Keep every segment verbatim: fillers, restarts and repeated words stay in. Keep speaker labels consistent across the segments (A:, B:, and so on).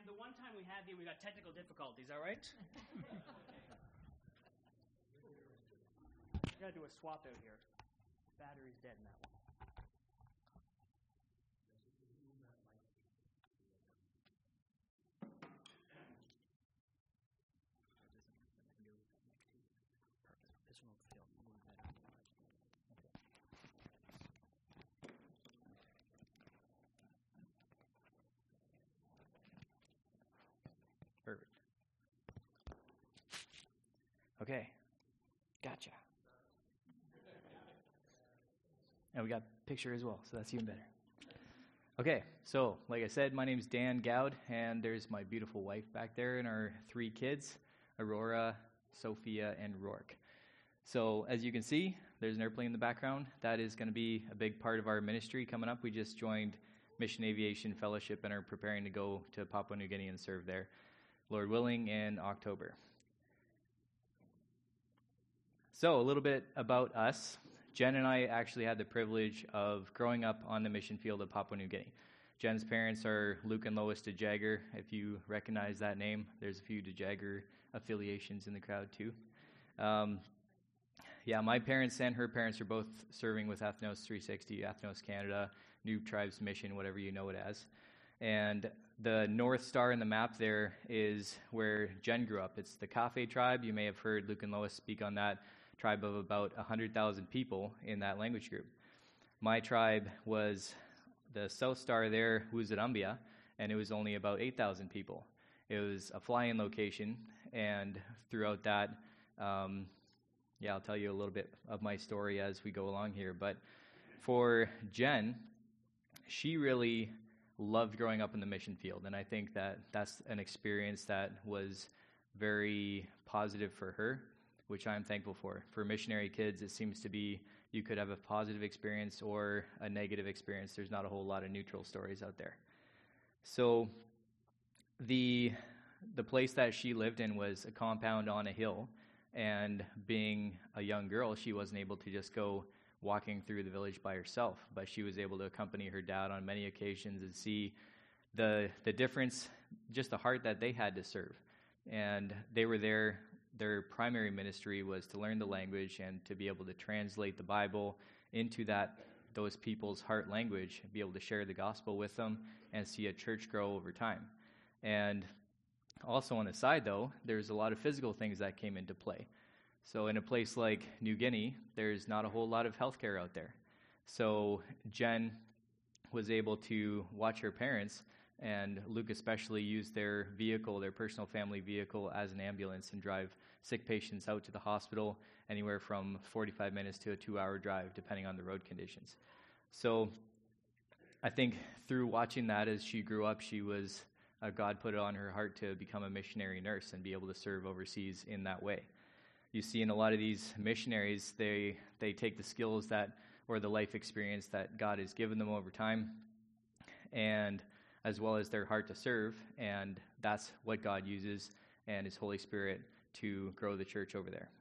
A: the one time we had the, we got technical difficulties, all right? We gotta do a swap out here. Battery's dead in that one. This one will feel a little better. Perfect. Okay. Gotcha. And we got a picture as well, so that's even better. Okay, so like I said, my name is Dan Gowd, and there's my beautiful wife back there and our three kids, Aurora, Sophia, and Rourke. So as you can see, there's an airplane in the background. That is going to be a big part of our ministry coming up. We just joined Mission Aviation Fellowship and are preparing to go to Papua New Guinea and serve there, Lord willing, in October. So a little bit about us. Jen and I actually had the privilege of growing up on the mission field of Papua New Guinea. Jen's parents are Luke and Lois de Jager. If you recognize that name, there's a few de Jager affiliations in the crowd too. Um, yeah, my parents and her parents are both serving with Athnos three sixty, Athnos Canada, New Tribes Mission, whatever you know it as. And the North Star in the map there is where Jen grew up. It's the Kafe tribe. You may have heard Luke and Lois speak on that. Tribe of about one hundred thousand people in that language group. My tribe was the South Star there, Wuzarambia, and it was only about eight thousand people. It was a fly-in location, and throughout that, um, yeah, I'll tell you a little bit of my story as we go along here. But for Jen, she really loved growing up in the mission field, and I think that that's an experience that was very positive for her, which I'm thankful for. For missionary kids, it seems to be you could have a positive experience or a negative experience. There's not a whole lot of neutral stories out there. So the the place that she lived in was a compound on a hill, and being a young girl, she wasn't able to just go walking through the village by herself, but she was able to accompany her dad on many occasions and see the the difference, just the heart that they had to serve. And they were there. Their primary ministry was to learn the language and to be able to translate the Bible into that those people's heart language, be able to share the gospel with them and see a church grow over time. And also on the side, though, there's a lot of physical things that came into play. So in a place like New Guinea, there's not a whole lot of healthcare out there. So Jen was able to watch her parents, and Luke especially, use their vehicle, their personal family vehicle, as an ambulance and drive sick patients out to the hospital anywhere from forty-five minutes to a two-hour drive, depending on the road conditions. So I think through watching that as she grew up, she was, uh, God put it on her heart to become a missionary nurse and be able to serve overseas in that way. You see in a lot of these missionaries, they they take the skills that, or the life experience that God has given them over time, and as well as their heart to serve, and that's what God uses and His Holy Spirit to grow the church over there.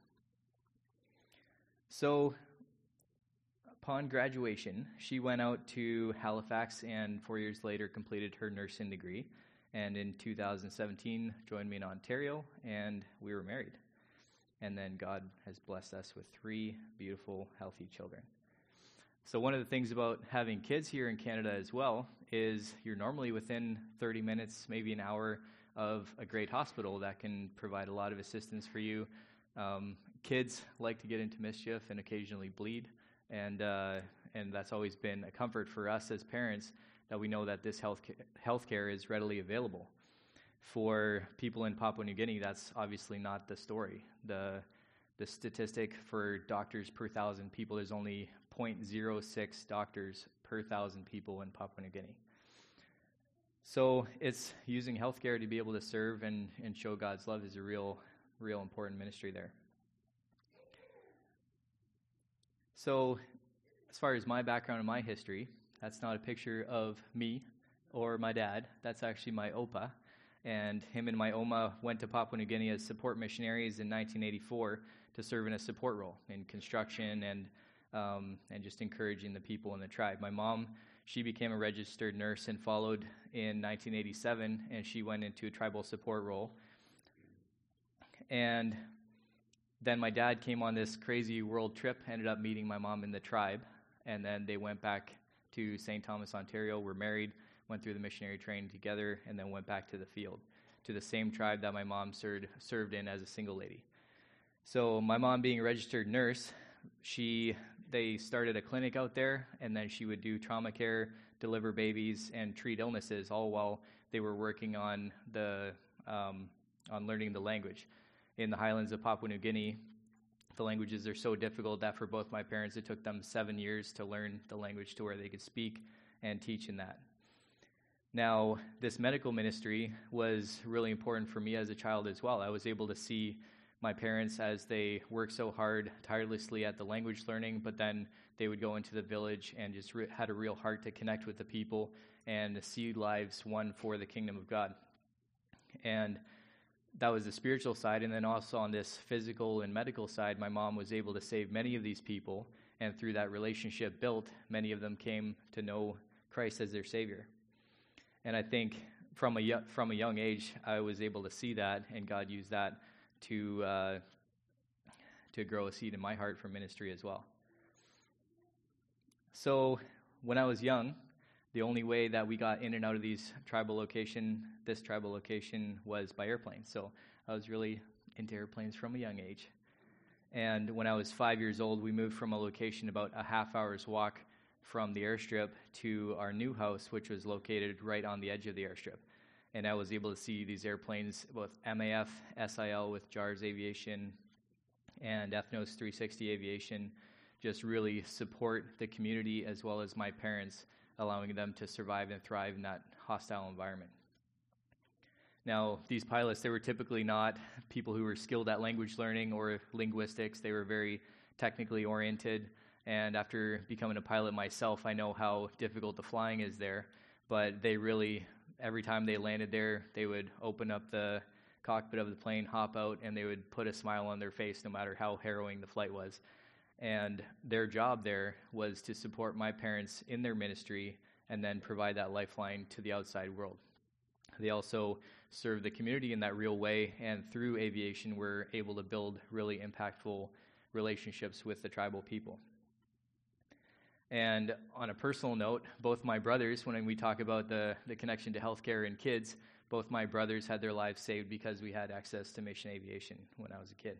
A: So upon graduation, she went out to Halifax and four years later completed her nursing degree, and in two thousand seventeen joined me in Ontario, and we were married. And then God has blessed us with three beautiful, healthy children. So one of the things about having kids here in Canada as well is you're normally within thirty minutes, maybe an hour, of a great hospital that can provide a lot of assistance for you. Um, kids like to get into mischief and occasionally bleed, and uh, and that's always been a comfort for us as parents, that we know that this health healthcare is readily available. For people in Papua New Guinea, that's obviously not the story. The the statistic for doctors per thousand people is only zero point zero six doctors per thousand people in Papua New Guinea. So it's using healthcare to be able to serve and, and show God's love is a real, real important ministry there. So as far as my background and my history, that's not a picture of me or my dad. That's actually my Opa. And him and my Oma went to Papua New Guinea as support missionaries in nineteen eighty-four to serve in a support role in construction and um, and just encouraging the people in the tribe. My mom, she became a registered nurse and followed in nineteen eighty-seven, and she went into a tribal support role. And then my dad came on this crazy world trip, ended up meeting my mom in the tribe, and then they went back to Saint Thomas, Ontario, were married, went through the missionary training together, and then went back to the field, to the same tribe that my mom served, served in as a single lady. So my mom being a registered nurse, she they started a clinic out there, and then she would do trauma care, deliver babies, and treat illnesses, all while they were working on the um, on learning the language. In the highlands of Papua New Guinea, the languages are so difficult that for both my parents, it took them seven years to learn the language to where they could speak and teach in that. Now, this medical ministry was really important for me as a child as well. I was able to see my parents as they worked so hard, tirelessly at the language learning, but then they would go into the village and just re- had a real heart to connect with the people and see lives won for the kingdom of God. And that was the spiritual side. And then also on this physical and medical side, my mom was able to save many of these people. And through that relationship built, many of them came to know Christ as their Savior. And I think from a, from a young age, I was able to see that, and God used that to uh, to grow a seed in my heart for ministry as well. So when I was young, the only way that we got in and out of these tribal location, this tribal location, was by airplane. So I was really into airplanes from a young age. And when I was five years old, we moved from a location about a half hour's walk from the airstrip to our new house, which was located right on the edge of the airstrip. And I was able to see these airplanes, both M A F, S I L with JARS Aviation, and Ethnos three sixty Aviation, just really support the community as well as my parents, allowing them to survive and thrive in that hostile environment. Now, these pilots, they were typically not people who were skilled at language learning or linguistics. They were very technically oriented. And after becoming a pilot myself, I know how difficult the flying is there. But they really, every time they landed there, they would open up the cockpit of the plane, hop out, and they would put a smile on their face no matter how harrowing the flight was. And their job there was to support my parents in their ministry and then provide that lifeline to the outside world. They also served the community in that real way, and through aviation, were able to build really impactful relationships with the tribal people. And on a personal note, both my brothers, when we talk about the, the connection to healthcare and kids, both my brothers had their lives saved because we had access to mission aviation when I was a kid.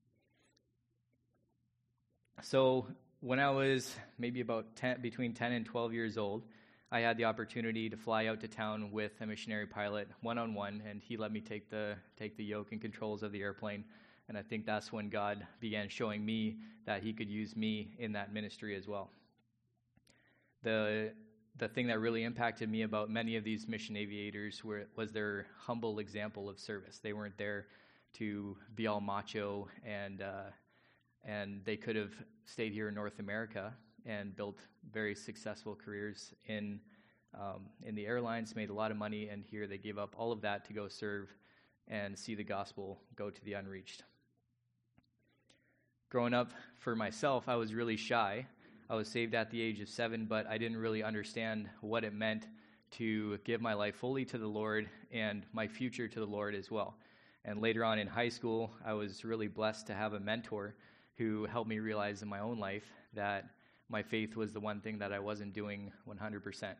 A: So when I was maybe about ten, between ten and twelve years old, I had the opportunity to fly out to town with a missionary pilot one-on-one, and he let me take the take the yoke and controls of the airplane. And I think that's when God began showing me that he could use me in that ministry as well. The the thing that really impacted me about many of these mission aviators were, was their humble example of service. They weren't there to be all macho, and uh, and they could have stayed here in North America and built very successful careers in um, in the airlines, made a lot of money, and here they gave up all of that to go serve and see the gospel go to the unreached. Growing up, for myself, I was really shy. I was saved at the age of seven, but I didn't really understand what it meant to give my life fully to the Lord and my future to the Lord as well. And later on in high school, I was really blessed to have a mentor who helped me realize in my own life that my faith was the one thing that I wasn't doing one hundred percent.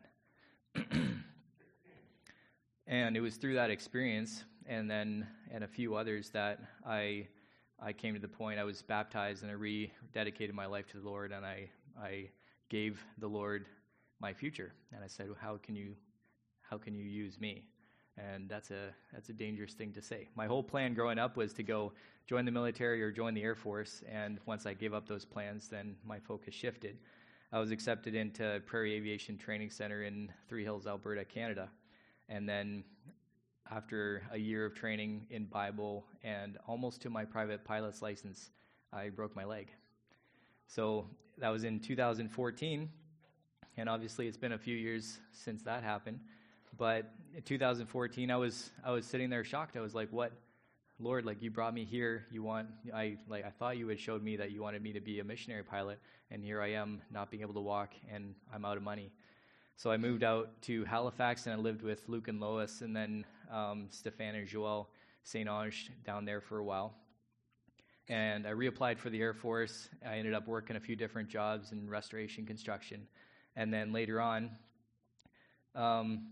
A: And it was through that experience and then and a few others that I I came to the point I was baptized and I rededicated my life to the Lord, and I I gave the Lord my future. And I said, well, how can you how can you use me? And that's a that's a dangerous thing to say. My whole plan growing up was to go join the military or join the Air Force, and once I gave up those plans, then my focus shifted. I was accepted into Prairie Aviation Training Center in Three Hills, Alberta, Canada. And then after a year of training in Bible and almost to my private pilot's license, I broke my leg. So that was in two thousand fourteen, and obviously it's been a few years since that happened. But in two thousand fourteen, I was I was sitting there shocked. I was like, "What, Lord? Like, you brought me here. You want I like I thought you had showed me that you wanted me to be a missionary pilot, and here I am not being able to walk, and I'm out of money." So I moved out to Halifax, and I lived with Luke and Lois, and then um, Stefan and Joel Saint Ange down there for a while. And I reapplied for the Air Force. I ended up working a few different jobs in restoration construction. And then later on, um,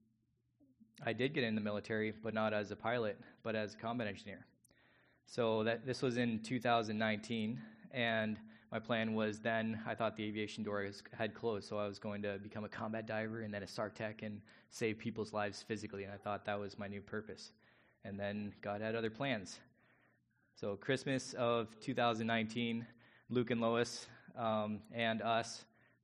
A: I did get in the military, but not as a pilot, but as a combat engineer. So that this was in two thousand nineteen, and my plan was then, I thought the aviation door was, had closed, so I was going to become a combat diver and then a SARTech and save people's lives physically, and I thought that was my new purpose. And then God had other plans. So Christmas of two thousand nineteen, Luke and Lois um, and us,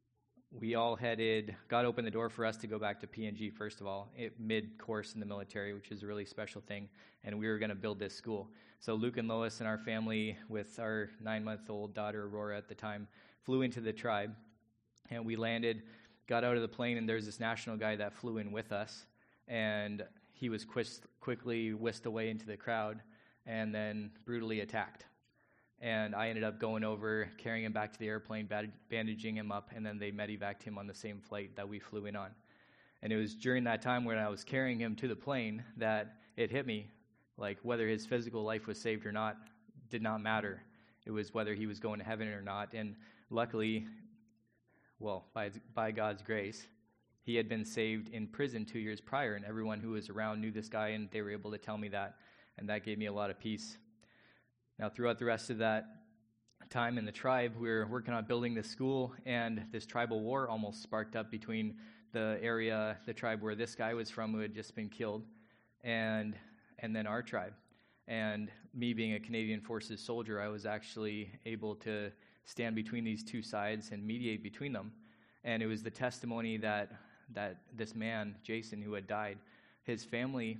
A: we all headed, God opened the door for us to go back to P N G, first of all, it, mid-course in the military, which is a really special thing, and we were going to build this school. So Luke and Lois and our family, with our nine-month-old daughter, Aurora, at the time, flew into the tribe, and we landed, got out of the plane, and there's this national guy that flew in with us, and he was quis- quickly whisked away into the crowd and then brutally attacked. And I ended up going over, carrying him back to the airplane, bad- bandaging him up, and then they medevaced him on the same flight that we flew in on. And it was during that time when I was carrying him to the plane that it hit me, like whether his physical life was saved or not did not matter. It was whether he was going to heaven or not. And luckily, well, by by God's grace, he had been saved in prison two years prior, and everyone who was around knew this guy, and they were able to tell me that, and that gave me a lot of peace. Now, throughout the rest of that time in the tribe, we were working on building this school, and this tribal war almost sparked up between the area, the tribe where this guy was from who had just been killed, and and then our tribe. And me being a Canadian Forces soldier, I was actually able to stand between these two sides and mediate between them. And it was the testimony that that this man, Jason, who had died, his family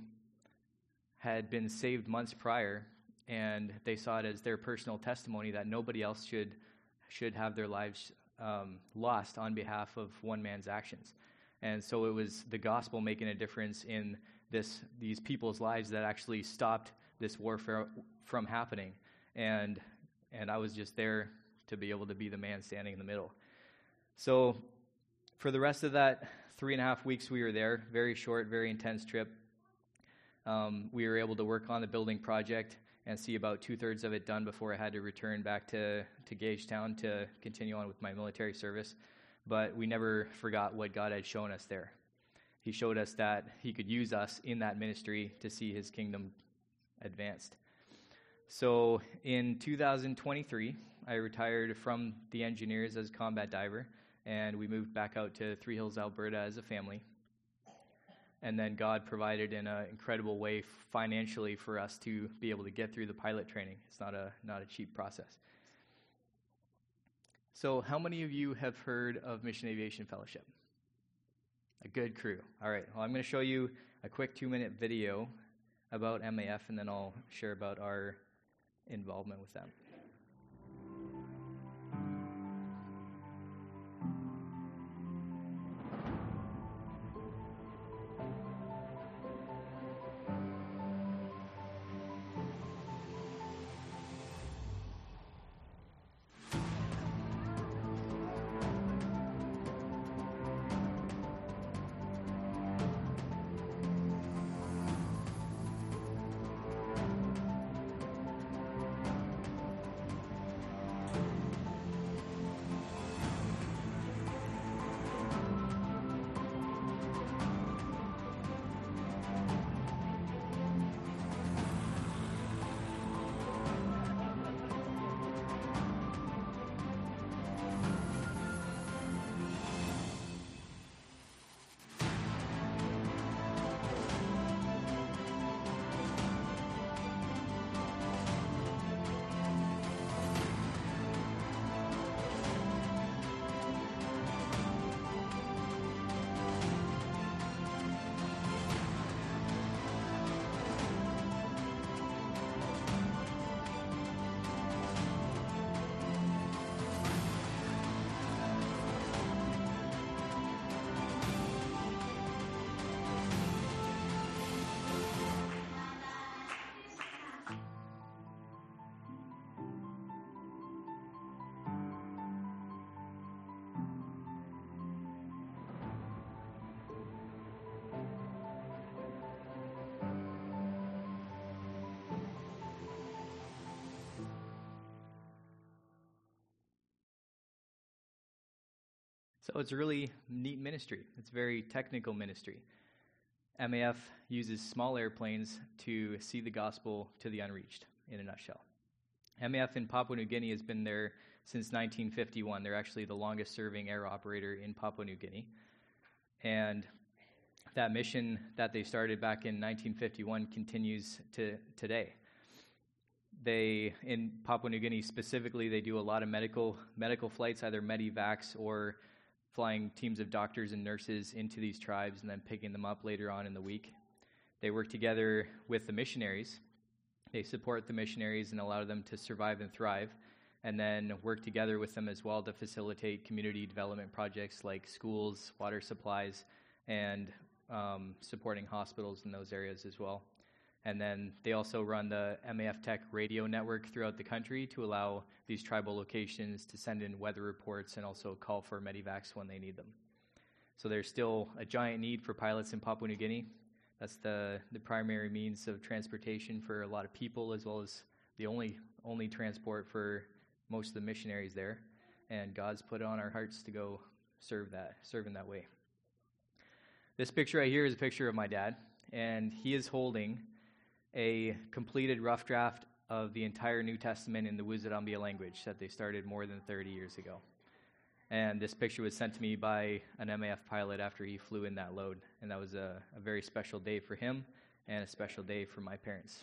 A: had been saved months prior, and they saw it as their personal testimony that nobody else should should have their lives um, lost on behalf of one man's actions. And so it was the gospel making a difference in this these people's lives that actually stopped this warfare from happening. And and I was just there to be able to be the man standing in the middle. So for the rest of that three and a half weeks we were there, very short, very intense trip, um, we were able to work on the building project and see about two-thirds of it done before I had to return back to, to Gagetown to continue on with my military service. But we never forgot what God had shown us there. He showed us that he could use us in that ministry to see his kingdom advanced. So in two thousand twenty-three, I retired from the engineers as a combat diver, and we moved back out to Three Hills, Alberta as a family. And then God provided in an incredible way financially for us to be able to get through the pilot training. It's not a not a cheap process. So how many of you have heard of Mission Aviation Fellowship? A good crew. All right. Well, I'm going to show you a quick two-minute video about M A F, and then I'll share about our involvement with them. So it's a really neat ministry. It's a very technical ministry. M A F uses small airplanes to see the gospel to the unreached, in a nutshell. M A F in Papua New Guinea has been there since nineteen fifty-one. They're actually the longest-serving air operator in Papua New Guinea. And that mission that they started back in nineteen fifty-one continues to today. They, in Papua New Guinea specifically, they do a lot of medical medical flights, either medivacs or flying teams of doctors and nurses into these tribes and then picking them up later on in the week. They work together with the missionaries. They support the missionaries and allow them to survive and thrive, and then work together with them as well to facilitate community development projects like schools, water supplies, and um, supporting hospitals in those areas as well. And then they also run the M A F Tech radio network throughout the country to allow these tribal locations to send in weather reports and also call for medivacs when they need them. So there's still a giant need for pilots in Papua New Guinea. That's the, the primary means of transportation for a lot of people, as well as the only only transport for most of the missionaries there. And God's put it on our hearts to go serve that, serve in that way. This picture right here is a picture of my dad, and he is holding a completed rough draft of the entire New Testament in the Wuzarambia language that they started more than thirty years ago. And this picture was sent to me by an M A F pilot after he flew in that load, and that was a, a very special day for him and a special day for my parents.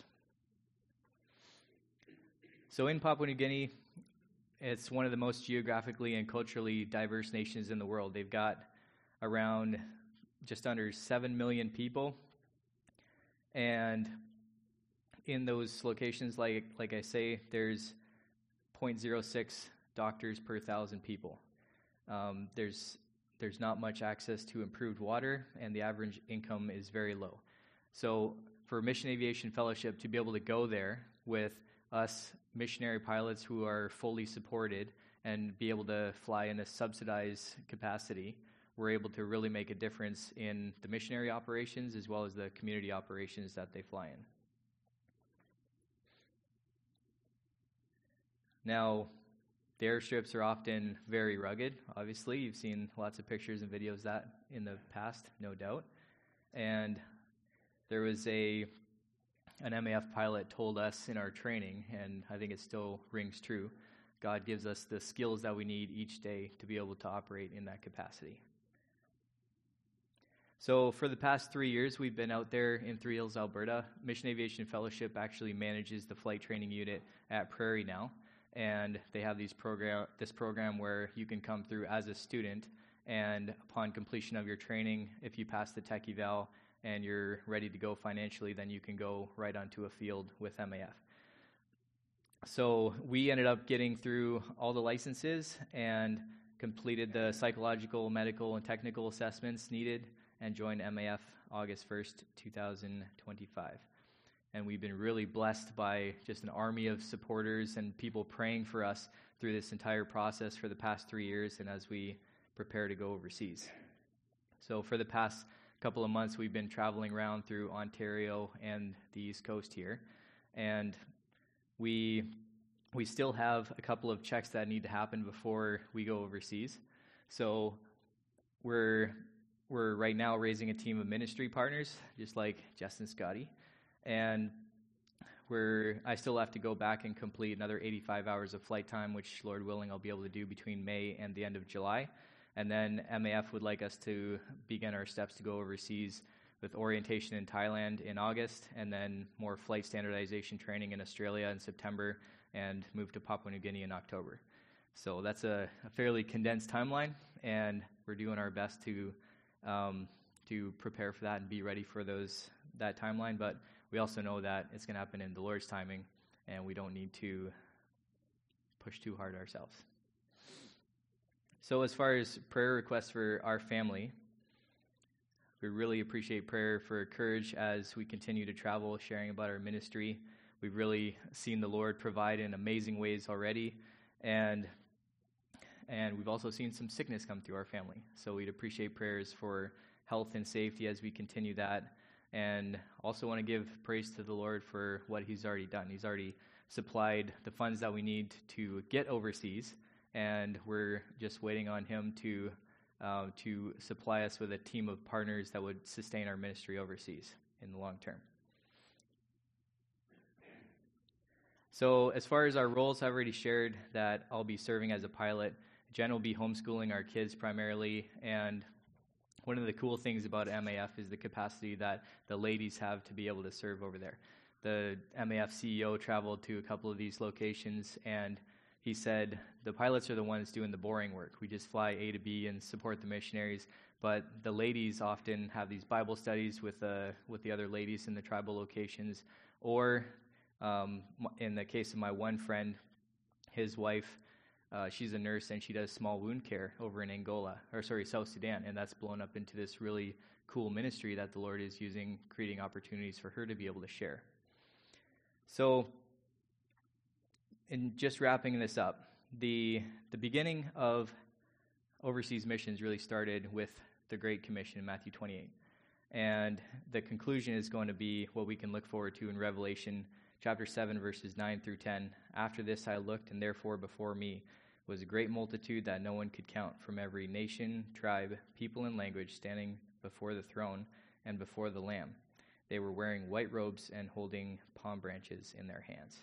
A: So in Papua New Guinea, it's one of the most geographically and culturally diverse nations in the world. They've got around just under seven million people, and in those locations, like like I say, there's zero point zero six doctors per thousand people. Um, there's there's not much access to improved water, and the average income is very low. So for Mission Aviation Fellowship to be able to go there with us missionary pilots who are fully supported and be able to fly in a subsidized capacity, we're able to really make a difference in the missionary operations as well as the community operations that they fly in. Now, the airstrips are often very rugged, obviously. You've seen lots of pictures and videos of that in the past, no doubt. And there was a an M A F pilot told us in our training, and I think it still rings true, God gives us the skills that we need each day to be able to operate in that capacity. So for the past three years, we've been out there in Three Hills, Alberta. Mission Aviation Fellowship actually manages the flight training unit at Prairie now. And they have these program, this program where you can come through as a student, and upon completion of your training, if you pass the tech eval and you're ready to go financially, then you can go right onto a field with M A F. So we ended up getting through all the licenses and completed the psychological, medical, and technical assessments needed and joined M A F August first, two thousand twenty-five. And we've been really blessed by just an army of supporters and people praying for us through this entire process for the past three years and as we prepare to go overseas. So for the past couple of months, we've been traveling around through Ontario and the East Coast here. And we we still have a couple of checks that need to happen before we go overseas. So we're we're right now raising a team of ministry partners, just like Jess and Scotty. And we're, I still have to go back and complete another eighty-five hours of flight time, which, Lord willing, I'll be able to do between May and the end of July. And then M A F would like us to begin our steps to go overseas with orientation in Thailand in August, and then more flight standardization training in Australia in September, and move to Papua New Guinea in October. So that's a, a fairly condensed timeline, and we're doing our best to um, to prepare for that and be ready for those that timeline. But we also know that it's going to happen in the Lord's timing, and we don't need to push too hard ourselves. So as far as prayer requests for our family, we really appreciate prayer for courage as we continue to travel, sharing about our ministry. We've really seen the Lord provide in amazing ways already, and and we've also seen some sickness come through our family. So we'd appreciate prayers for health and safety as we continue that. And also want to give praise to the Lord for what he's already done. He's already supplied the funds that we need to get overseas, and we're just waiting on him to uh, to supply us with a team of partners that would sustain our ministry overseas in the long term. So as far as our roles, I've already shared that I'll be serving as a pilot. Jen will be homeschooling our kids primarily, and one of the cool things about M A F is the capacity that the ladies have to be able to serve over there. The M A F C E O traveled to a couple of these locations, and he said, the pilots are the ones doing the boring work. We just fly A to B and support the missionaries, but the ladies often have these Bible studies with, uh, with the other ladies in the tribal locations, or um, in the case of my one friend, his wife, Uh, she's a nurse, and she does small wound care over in Angola, or sorry, South Sudan, and that's blown up into this really cool ministry that the Lord is using, creating opportunities for her to be able to share. So, in just wrapping this up, the the beginning of overseas missions really started with the Great Commission in Matthew twenty-eight, and the conclusion is going to be what we can look forward to in Revelation chapter seven, verses nine through ten. After this I looked, and therefore before me was a great multitude that no one could count, from every nation, tribe, people, and language, standing before the throne and before the Lamb. They were wearing white robes and holding palm branches in their hands.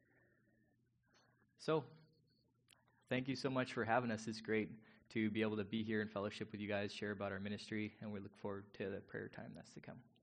A: So, thank you so much for having us. It's great to be able to be here in fellowship with you guys, share about our ministry, and we look forward to the prayer time that's to come.